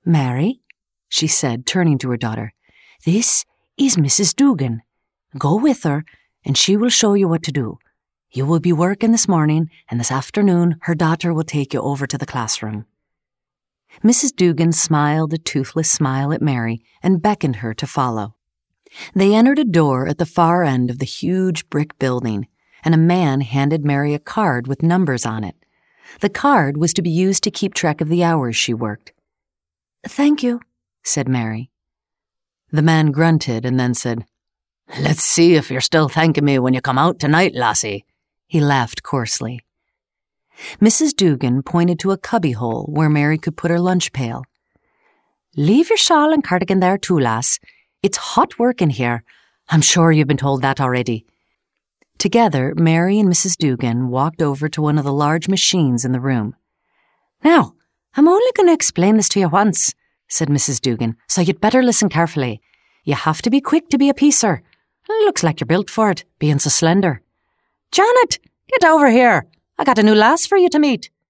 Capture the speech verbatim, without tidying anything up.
"Mary," she said, turning to her daughter, "this is Missus Dugan. Go with her, and she will show you what to do. You will be working this morning, and this afternoon her daughter will take you over to the classroom." Missus Dugan smiled a toothless smile at Mary and beckoned her to follow. They entered a door at the far end of the huge brick building, and a man handed Mary a card with numbers on it. The card was to be used to keep track of the hours she worked. "Thank you," said Mary. The man grunted and then said, "Let's see if you're still thanking me when you come out tonight, lassie." He laughed coarsely. Missus Dugan pointed to a cubbyhole where Mary could put her lunch pail. "Leave your shawl and cardigan there too, lass. It's hot work in here. I'm sure you've been told that already." Together, Mary and Missus Dugan walked over to one of the large machines in the room. "Now, I'm only going to explain this to you once," said Missus Dugan, "so you'd better listen carefully. You have to be quick to be a piecer. Looks like you're built for it, being so slender. Janet, get over here. I got a new lass for you to meet."